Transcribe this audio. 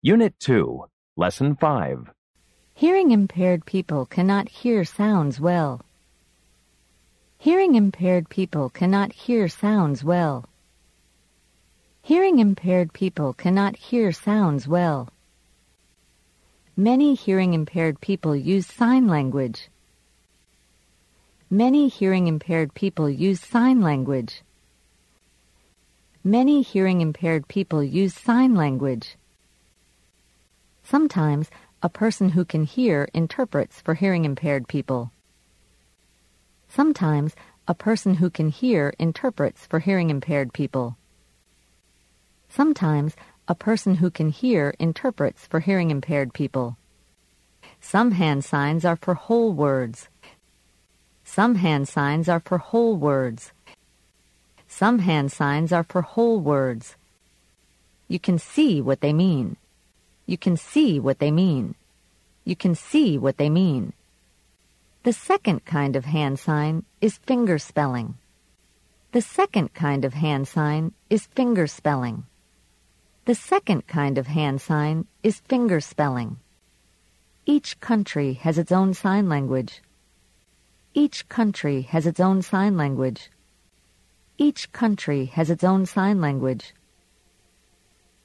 Unit 2, Lesson 5. Hearing-impaired people cannot hear sounds well. Hearing-impaired people cannot hear sounds well. Hearing-impaired people cannot hear sounds well. Many hearing-impaired people use sign language. Many hearing-impaired people use sign language. Many hearing-impaired people use sign language. Sometimes, a person who can hear interprets for hearing-impaired people. Sometimes, a person who can hear interprets for hearing-impaired people. Sometimes, a person who can hear interprets for hearing-impaired people. Some hand signs are for whole words. Some hand signs are for whole words. Some hand signs are for whole words. You can see what they mean. You can see what they mean. You can see what they mean. The second kind of hand sign is finger spelling. The second kind of hand sign is finger spelling. The second kind of hand sign is finger spelling. Each country has its own sign language. Each country has its own sign language. Each country has its own sign language.